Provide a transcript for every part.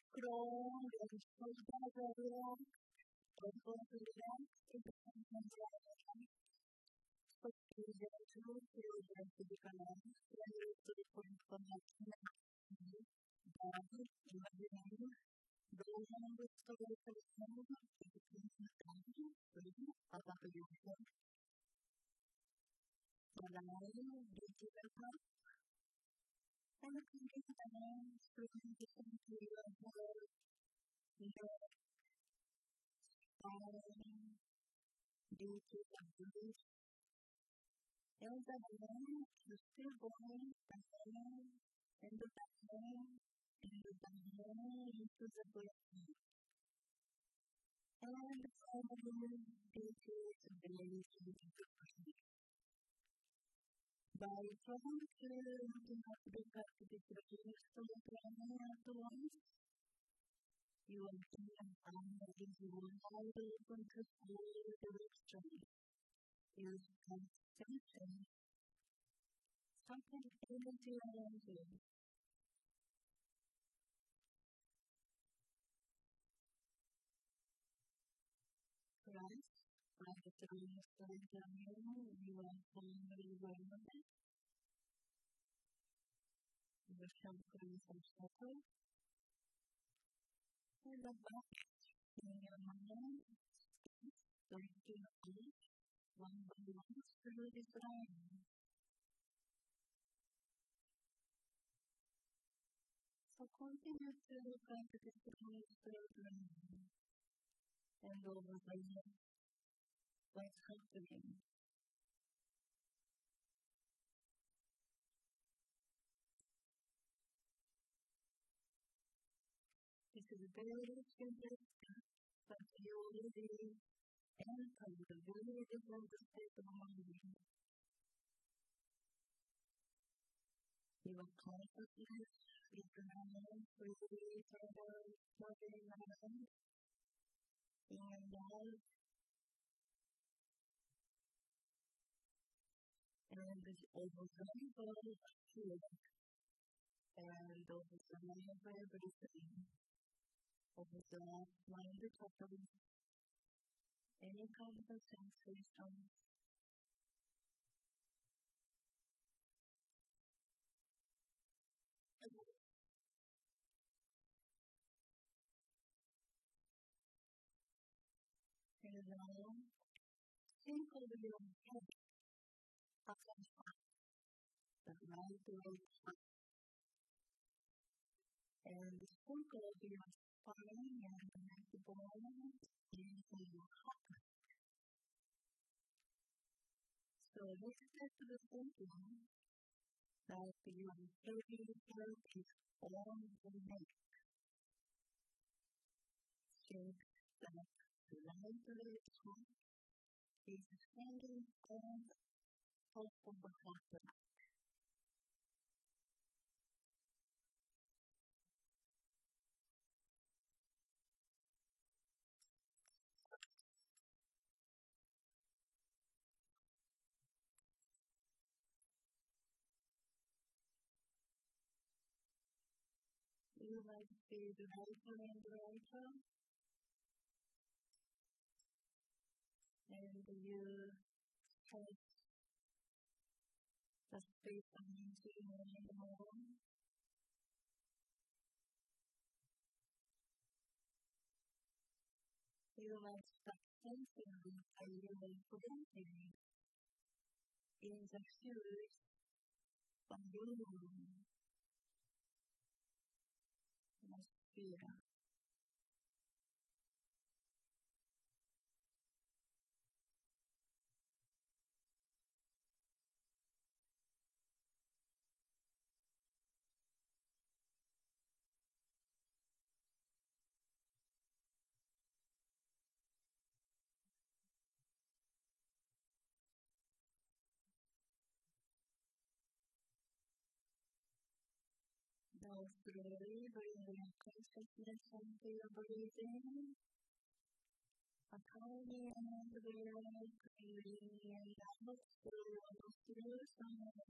그럼 연습하자고요. 연습이랑 이제 주로 연습이잖아요. 그래서 보니까 나는 이마지는 너무 스토리를 너무 그리고 아빠가 여기서 나는 리뷰에서 생각하기보다는 그런 좀 들려서 이제 리뷰가 물리 여자는 유튜브에 나는 엔도다는 유튜브에 and details of the relation to the person. By trying to look at the different stories, you will see you will have to control the direction. Use concentration. Something energy around you. Right? By the time you start down, you will find very well with it. You will show some circle. And the back in your mind, going to your feet, one by one through this line. So continue to look at the different straight line and over the what's happening. This is a very simple step, but you already entered the very different state of mind. Your consciousness is now freely traveling around in and out, and this overwhelming feeling, and overwhelming vibration, overwhelming mind totally, any kind of sensation. And now, think of your head as a spot, the right way up, and think of your spine and neckbone into your heart. So let's get to the thinking that your heavy head is on the neck. Think that the right leg is hanging on top of the heart. You like to do the right and the right arm, and you have the space into your arm. You like stop thinking and you like preventing in the shoes of your atmosphere. Now slowly bring your consciousness into your breathing. A tiny and very clearly and out through some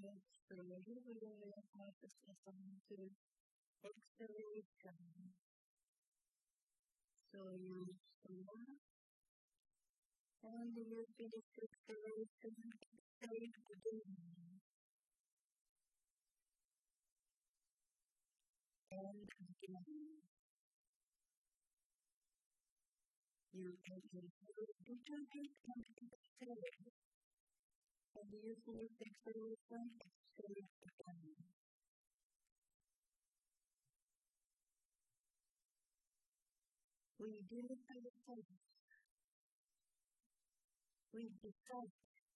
So you will consciousness onto exhalation. So you slow and you finish exhalation, exhale again. And again. You can inhale a little bit and exhale. And you finish exhalation, exhale again. We do it ourselves. We decide,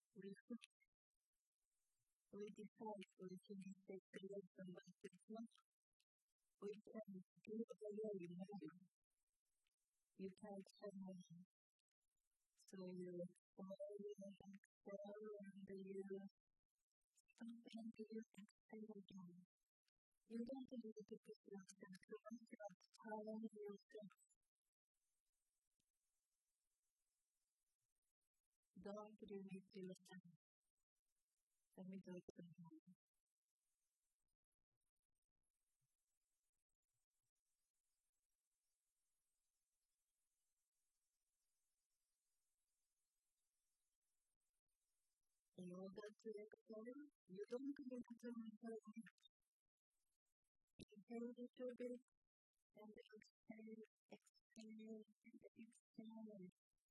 we decide for the finish exhalation, but it's not. We can do it the way you know. You can't say no. So you slowly exhale and you stop and you exhale again. You don't need to push yourself, you want to calm yourself. Don't limit yourself. Let me do it again. In order to exhale, you don't need to inhale much. Inhale a little bit and exhale, exhale, and exhale.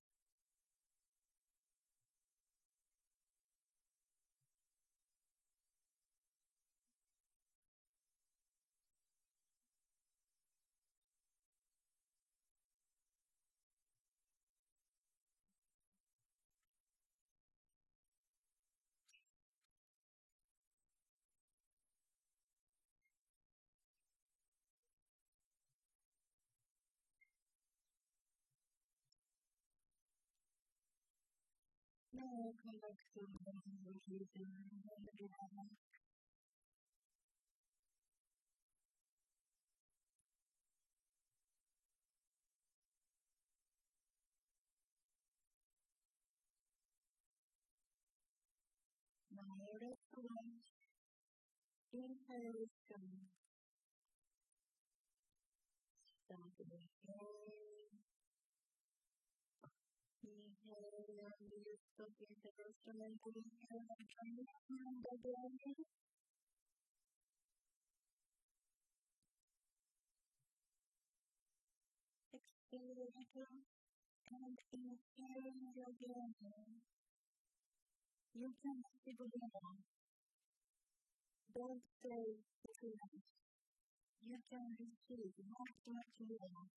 Now come back to the breathing again. Now restaurant, inhalation, start again. Inhale and you stop inhalation and inhale again and again. Exhale again and inhale again. You can keep going. Don't stay silent. You can receive much more.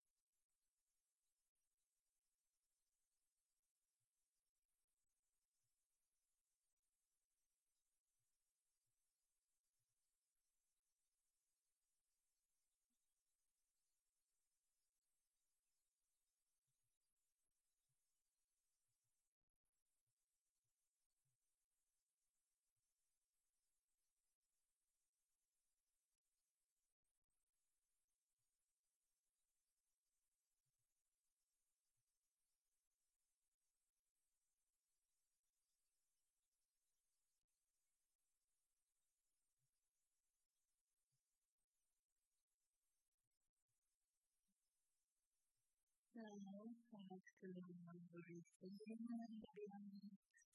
Now, back to the breathing and again.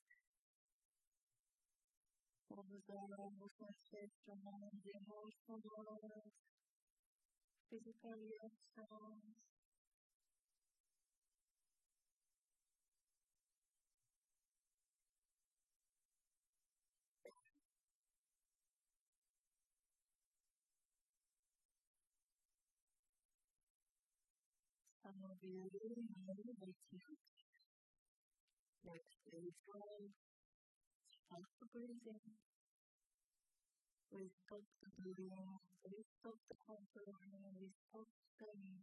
Observe the sensation and the emotional, physical reactions. Some of you really know that let's try stop the breathing. We stop the breathing, we stop the controlling, we stop studying.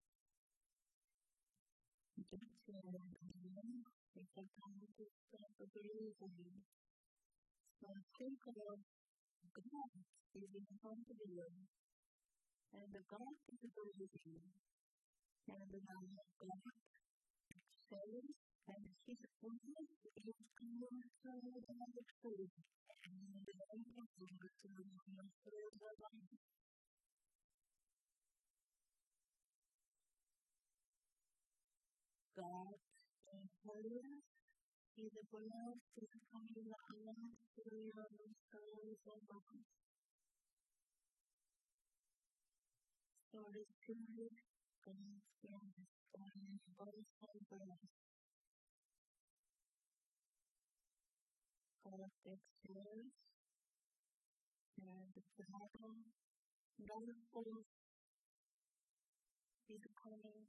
Just again, it's a time to stop the breathing. So think about God is in front of you, and the God is breathing. And now God exhales And his voice is closer than the truth, and the impossible to answer the light. God in holiness is the blood to come the island through your souls and bodies. So the Spirit comes from the sky and both and breath. God exhales and the Bible, gospel is coming.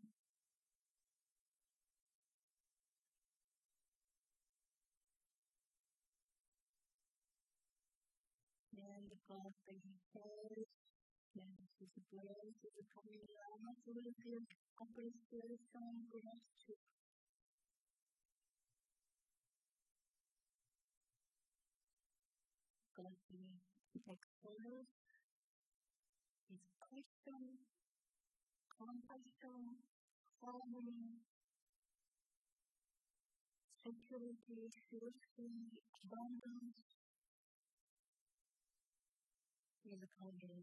And God exhales and his grace is coming down through his appreciation and gratitude. God exhales his question, compassion, harmony, security, safety, abundance is coming.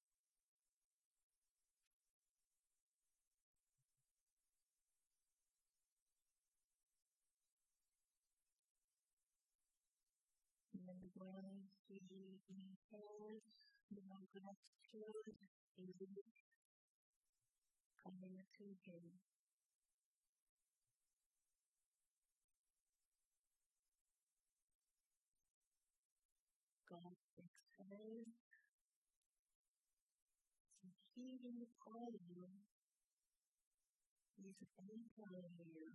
And when he inhales, the gratitude is coming to him. God exhales, the healing power is entering you.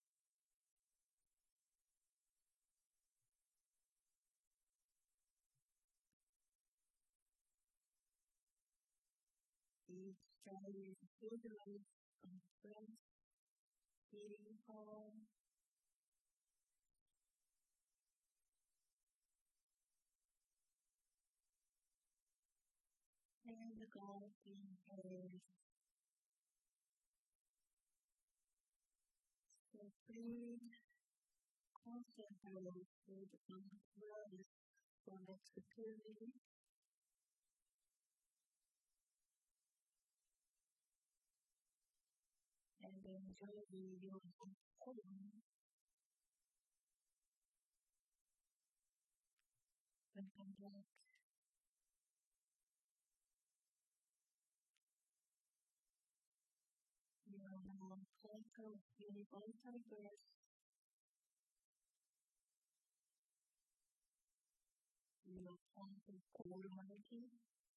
Each day is healing and strength, healing power, and God inhales. So please concentrate with God's words for next 2 minutes. And enjoy your home and come back. You are now total universal birth. You are part of Almighty.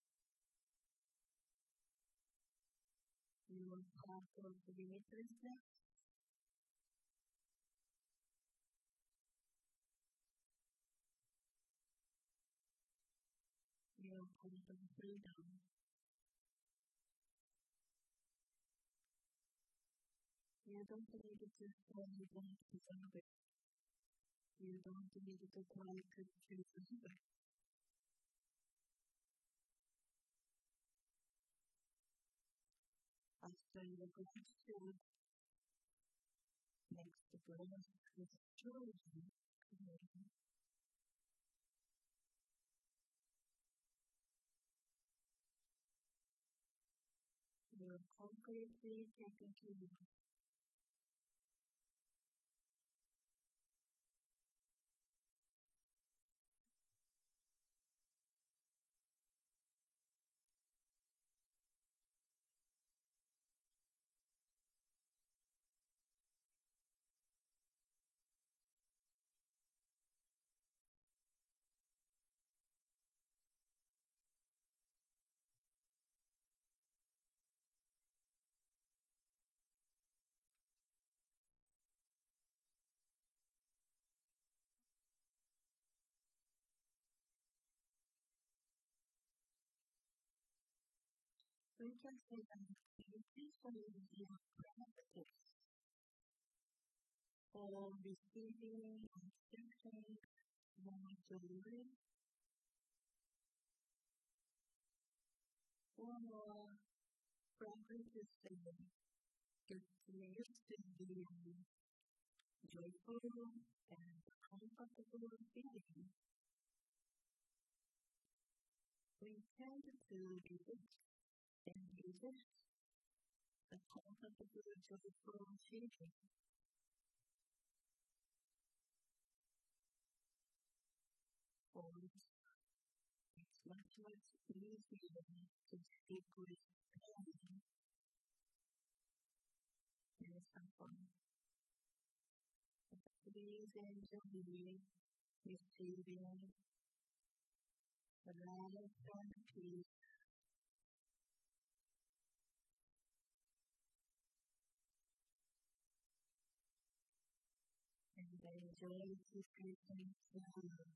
You are part of limitlessness. You are part of freedom. You don't need to stand back to somebody. You don't need to try to choose somebody. After your gratitude, next the breath is chosen. You are completely taken to you. We can say that meditation is your practice for receiving and accepting more joy, or more practice get used to being joyful and comfortable feeling. We tend to resist and resist the comfortable, joyful feeling. For it's much easier to stick with pain and suffering. Please enjoy receiving the love and peace and enjoy the present moment.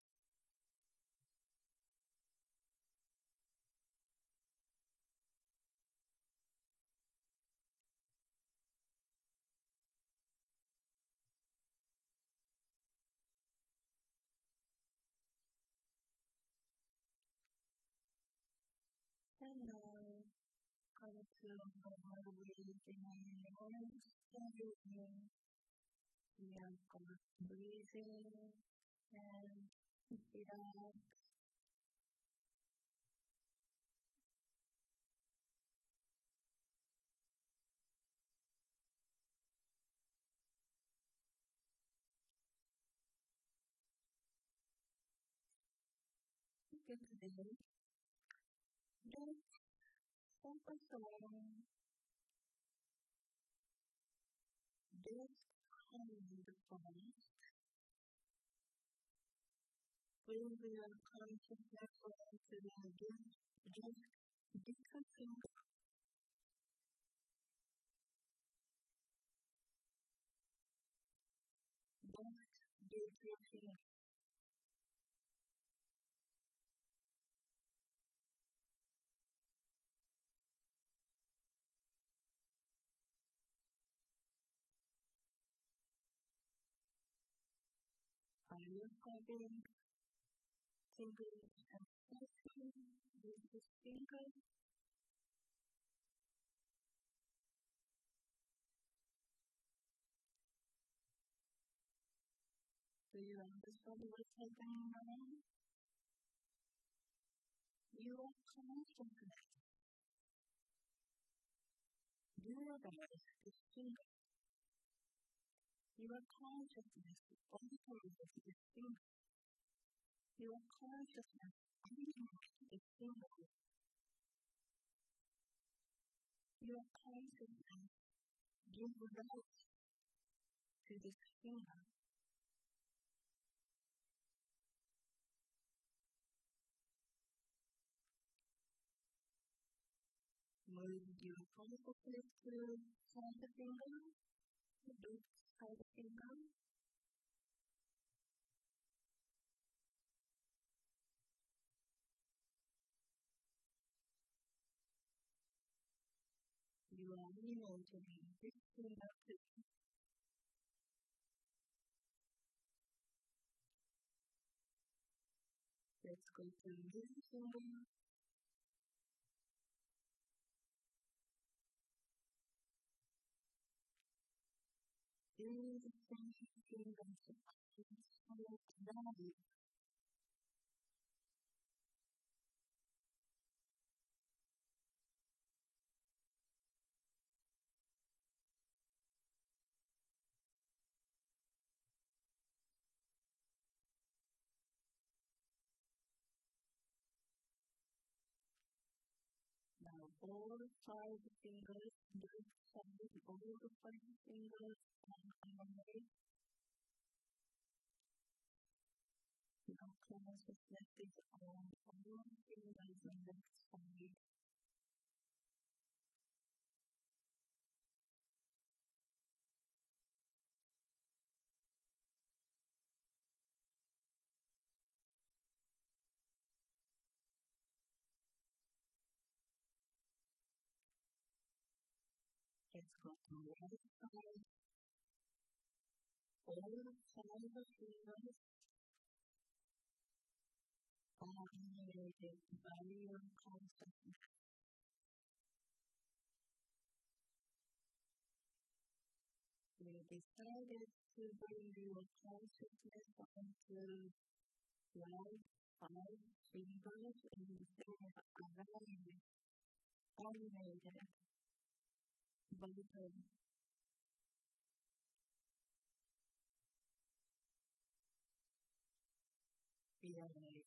And now, come to our breathing and breathing. We are breathing and relax. Today, let's focus on this kind of point. Bring your consciousness to the discussing what did you feel? Are you having tingling sensation with this finger? Do you understand what's happening now? Your consciousness realizes this finger. Your consciousness authorizes this finger. Your consciousness animates this finger. Your consciousness gives life to this finger. Move your consciousness to side the finger, loop side the finger. You are imagining this finger too. Let's go to this finger. Do the same thing as the body. Now all 5 fingers, both sides, all 5 fingers, and finally, now consciousness is on all fingers on that side. Let's go to the right side. All 5 fingers are animated by your consciousness. We decided to bring your consciousness onto light, five fingers, and instead of allowing animated vital feelings.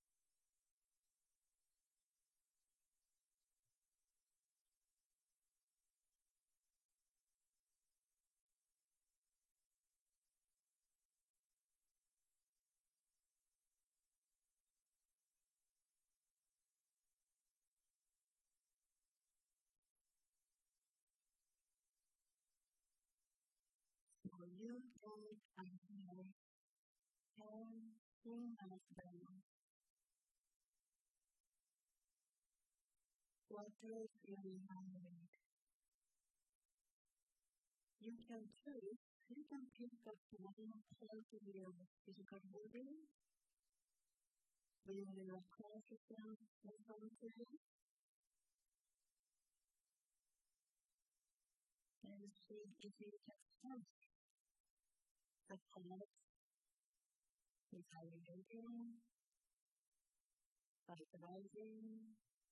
So you don't animate and think of them. What is your mind? You can choose, you can pick up one part of your physical body, bring your consciousness onto it, and see if you can sense the part is elevating, vitalizing,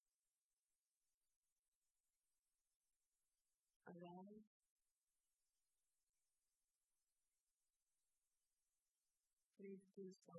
alive. Please do so.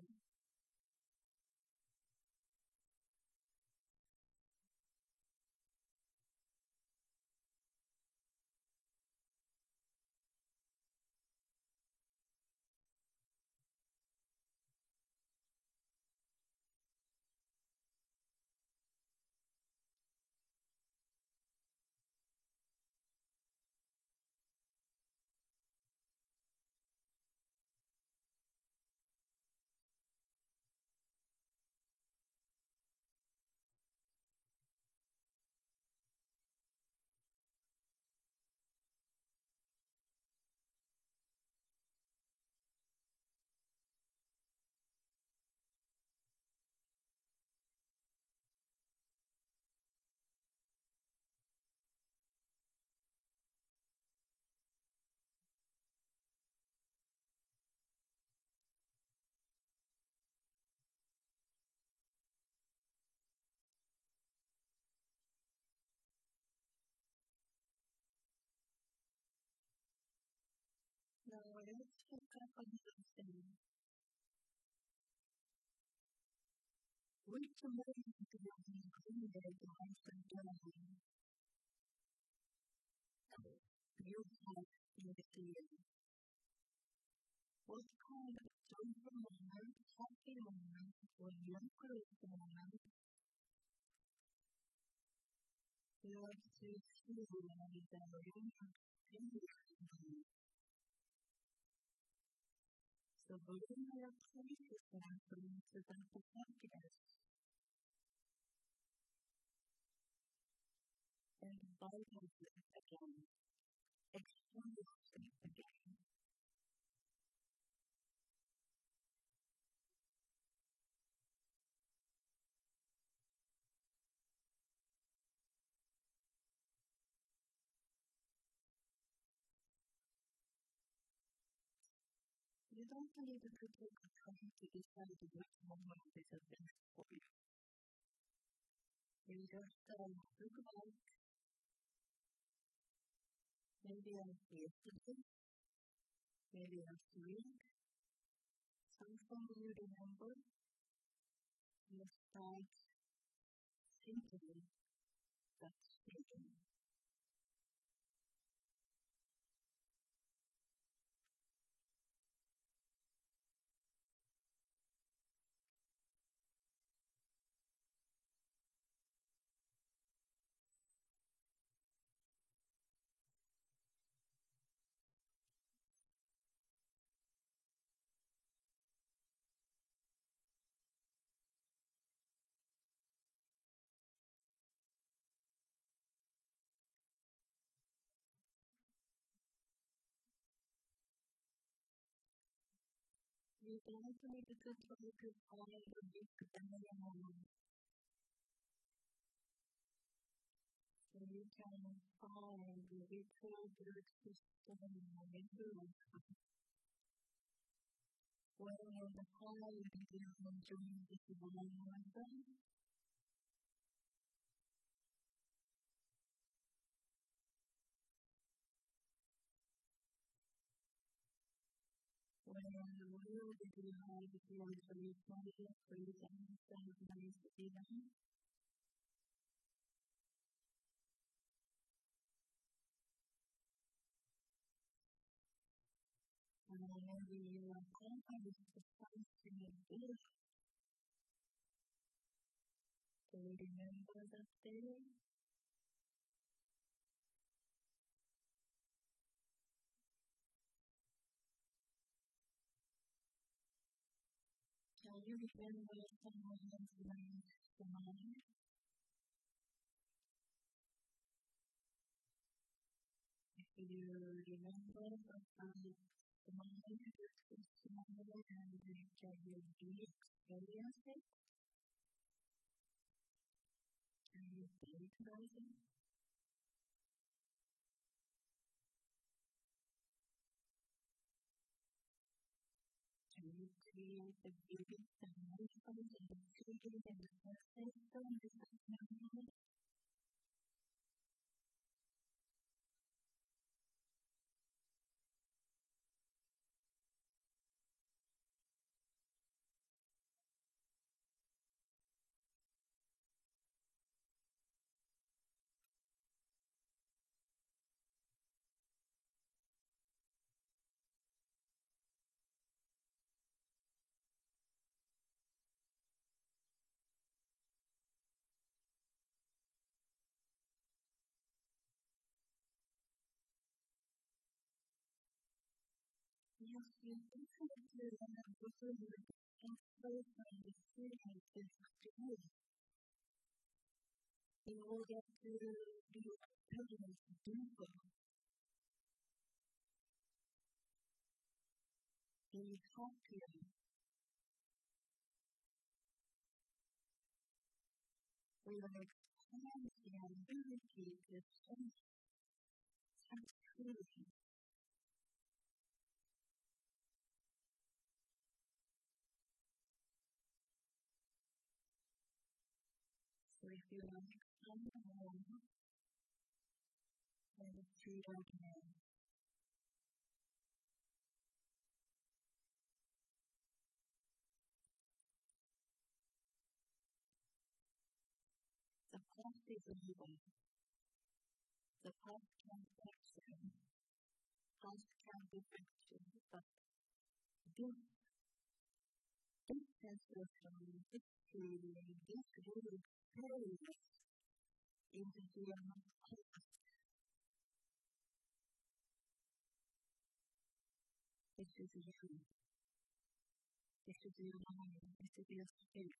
Now let's pick up another thing. Which moment do you included once again? You have in the field. What kind of joyful moment, happy moment, or joyful moment you like to feel when you are in the So bring your consciousness into that happiness and vitalize it again. Experience it again. You don't need to take a time to decide which moment is the best for you. You just look back, maybe after yesterday, maybe after week, something you remember, you start thinking that feeling. You don't need to focus on the big diamond. you can find the ritual bird system in the middle whether in the hall you can enjoy this one weapon. When in the world you can have the luxury pleasure for you to understand nice even. And whenever you are confident to something you do, to remember that day. Can you remember someone's name to mind? If you remember someone's mind, it's smaller and you can experience it. Can you think about it? Can you create the biggest and most amazing feeling in the first system with that memory? Yes, you definitely remember the experts and the students in school. In order to be able to do so, be happier, we are expanding the ability to sense truly. So if you are expanding more, then it's true again. The past is over. The past can fix it. Past can be fixed, but this ancestral history, this really carries into your past. This is you. This is your mind. This is your spirit.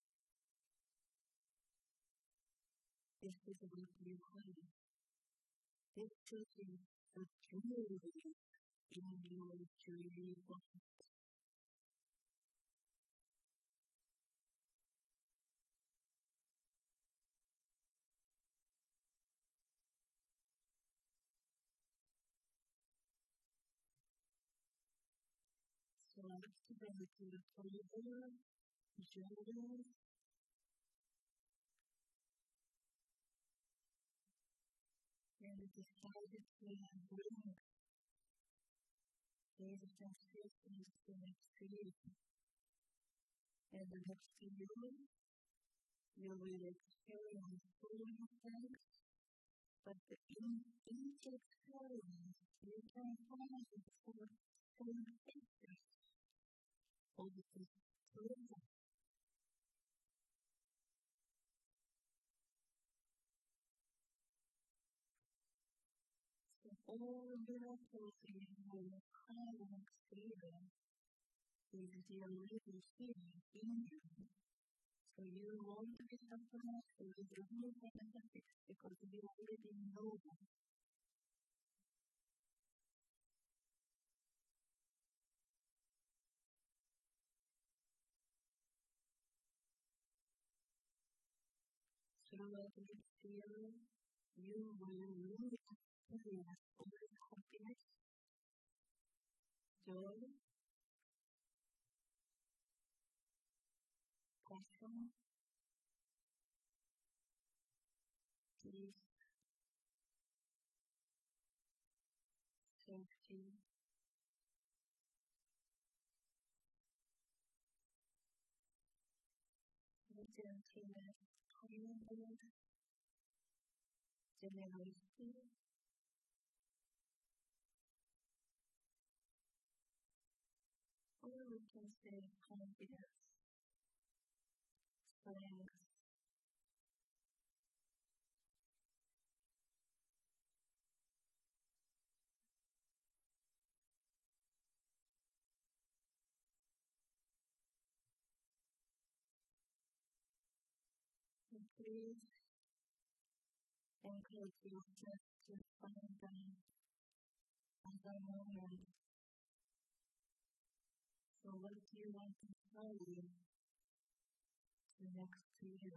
This is what you are. This is the jewelry in your jewelry box. So after that, you put it over, jewelry, and decided to bring these sensations to experience. And the next year, you will experience full things, but in each experience, you can find the same pictures of the present. So all miracles in your kind of experience is the already here in you. So you want to be suffering, so you remove the benefits because you already know them. Throughout this year, you will really experience all happiness, joy, passion, peace, safety, gentleness, kindness, generosity, or we can say confidence, strength, and please encourage yourself to find them at the moment. So what do you want to value the next year?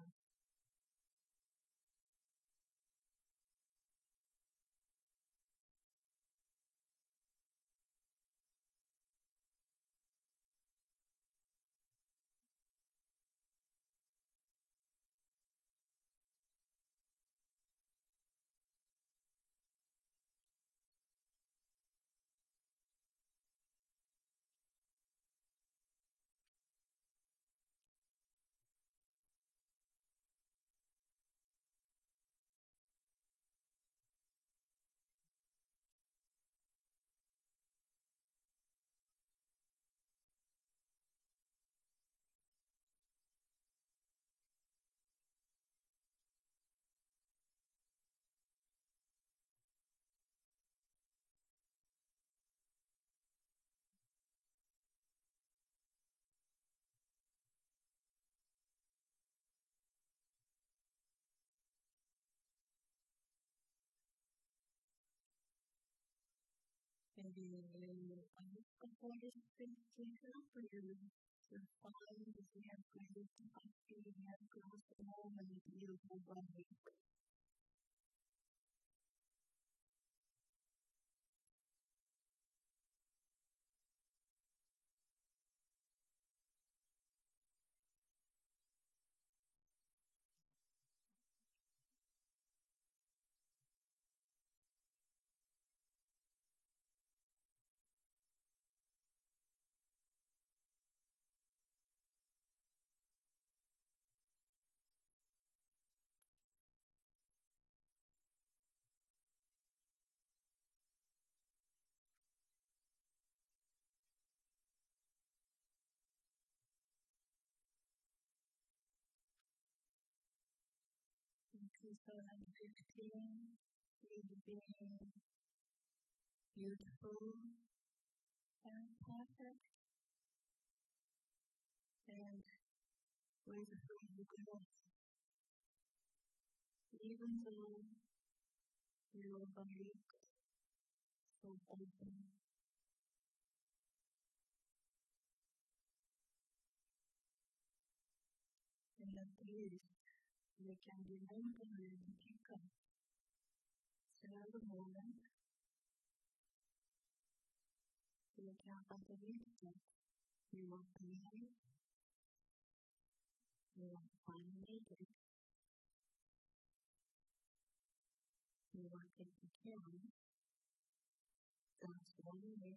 Maybe a couple of things to help you to find the great happy and close moment you have body. In 2015, you've been beautiful and perfect and with free growth. Even though your body is so open and at least you can remember and pick up several moments you can believe that you are alive, you are animated, you are taken care of. That's one way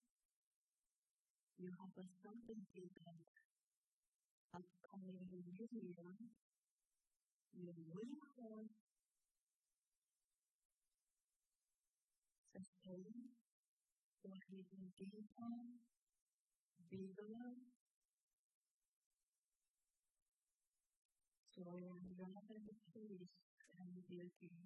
you have a certainty that upcoming new year you will have sustained or even deeper, bigger, joy and love and peace and beauty.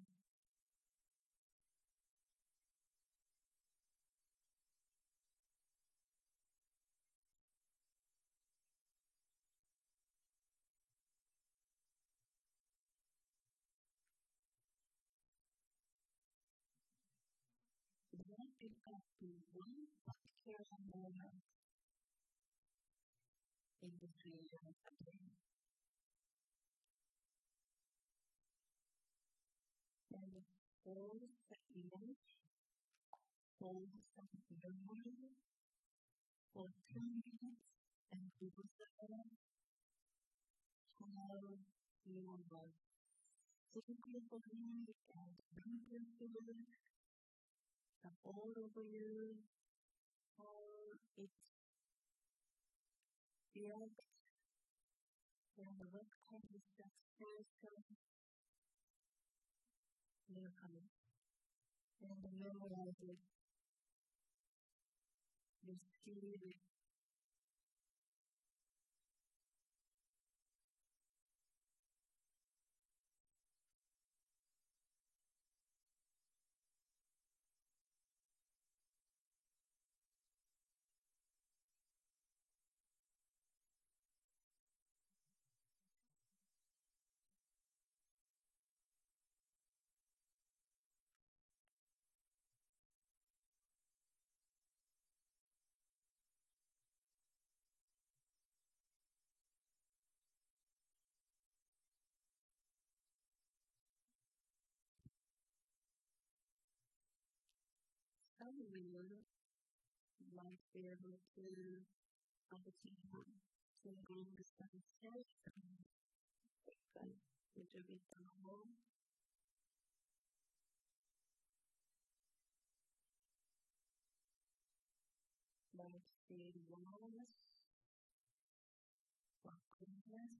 Don't pick up to one particular moment in the 3 years again. And hold the image, hold the memory for 2 minutes and observe how your physical body and mental feeling are all over you, how it reacts when what kind of sensation you have, and memorize it, you see it. Some will might be able to understand single sensation, like a little bit more, like the walls, awkwardness,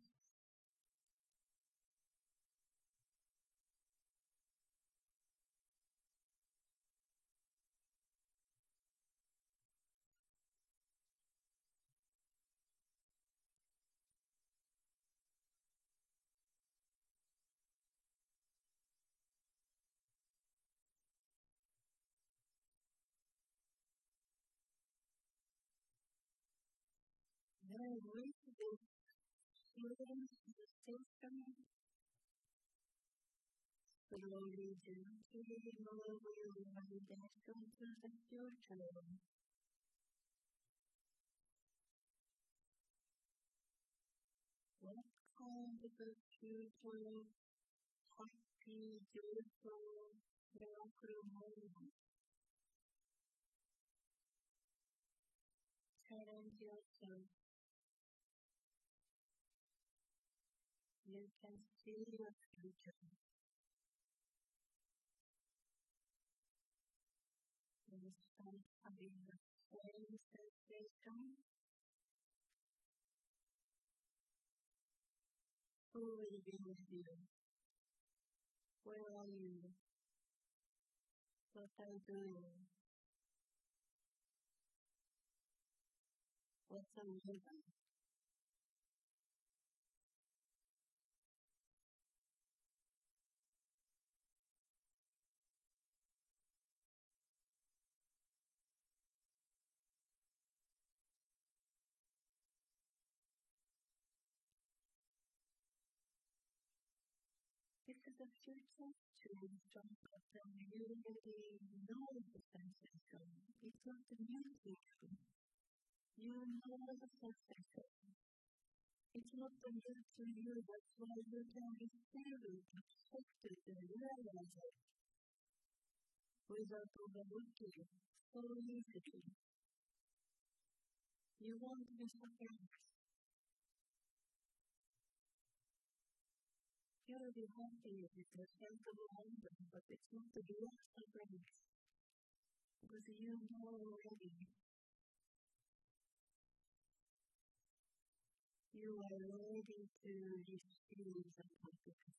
then with the feelings in the system, slowly, gently lower your imagination to the future. What kind of a future, happy, joyful, miracle moment? Challenge yourself. You can see your future. You start having the same sensation. Who will be with you? Where are you? What are you doing? What's the reason? This is a future to jump up and you already know the sensation. It's not a new future. You know the sensation. It's not a new to you, that's why you can be clearly accepted and realize it without overlooking it so easily. You won't be surprised. You will be happy with the sense of wonder, but it's not a direct surprise. Because you know already. You are ready to receive the happiness.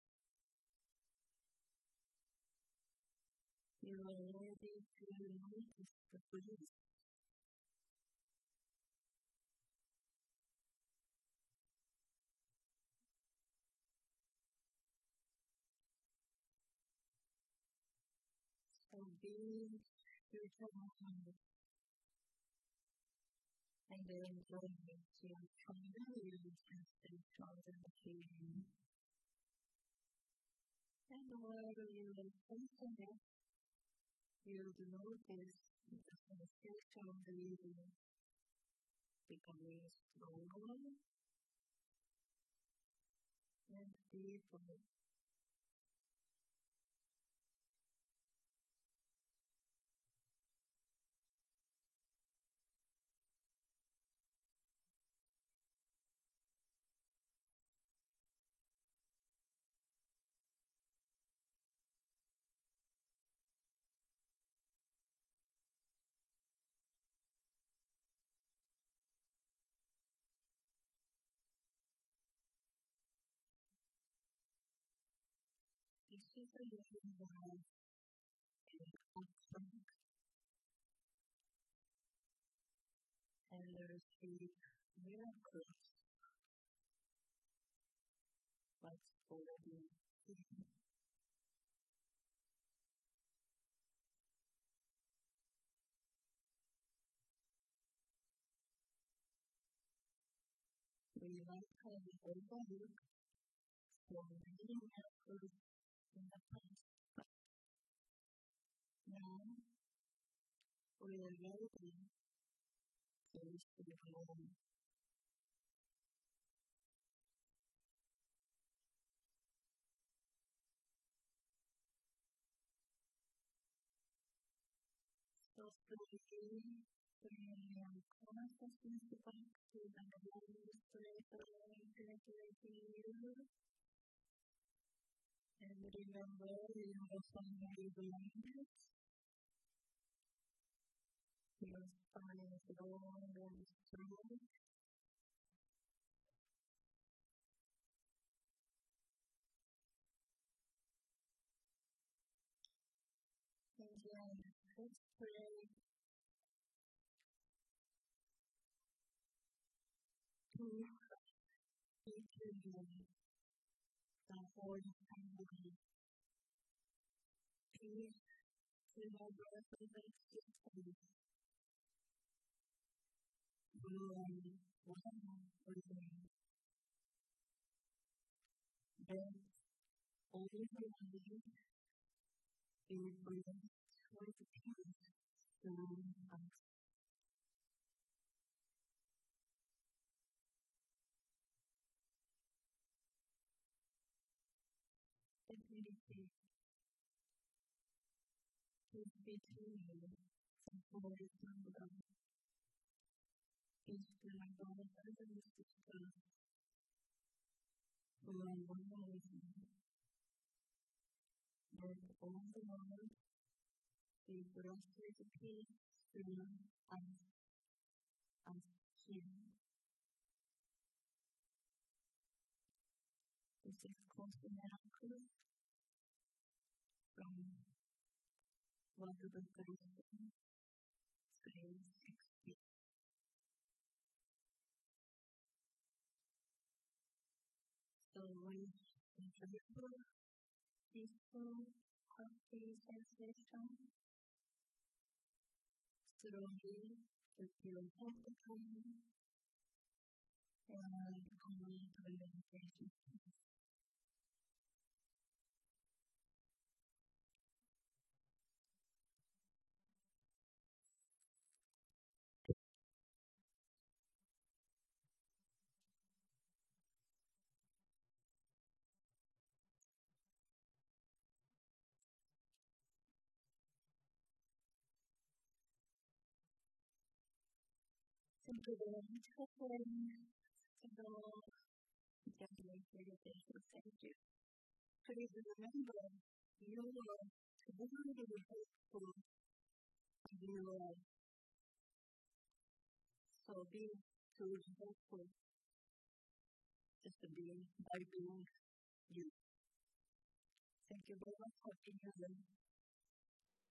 You are ready to notice the bliss. So being spiritual and enjoying it, you are familiar with spiritual feeling. And while you are facing it, you'll notice the sensation of breathing becoming slower and deeper. is a living God and awesome. And there's a miracle what's already hidden. We might have overlooked so many miracles in the past. Now we are ready to receive more. So slowly bring your consciousness back to the Holy Spirit directly you. And remember your family belongings. Your spine is long and strong. And then let's pray to each the Holy Family. Peace to our brothers and sisters. Glory, one for them. Then, over the world, we bring towards peace through us. Infinity, peace be to you, the Holy Family. Peace to my brothers and sisters, who are one with me. Let all the world be blessed with peace through us here. This is called the miracle from one of the Philistines, Psalm 60. So with a joyful, peaceful, happy sensation, slowly put your head down and come into meditation. Thank you very much for playing. So, definitely meditation. Thank you. Please remember, you are very helpful in your life. So be truly helpful just to be by being you. Thank you very much for being here.